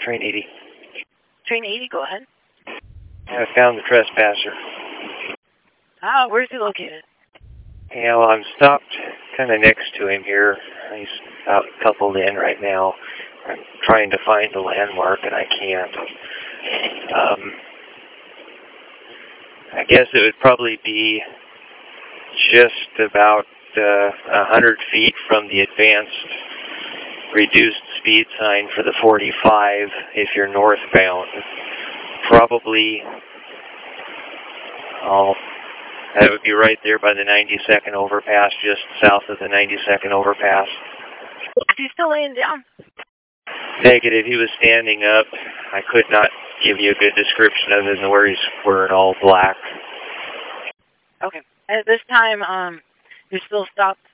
Train 80. Train 80, go ahead. I found the trespasser. Ah, where's he located? Yeah, well, I'm stopped kind of next to him here. He's about coupled in right now. I'm trying to find the landmark, and I can't. I guess it would probably be just about 100 feet from the advanced reduced speed sign for the 45 if you're northbound. Probably, that would be right there by the 92nd overpass, just south of the 92nd overpass. Is he still laying down? Negative. He was standing up. I could not give you a good description other than where he's wearing all black. Okay. At this time, you're still stopped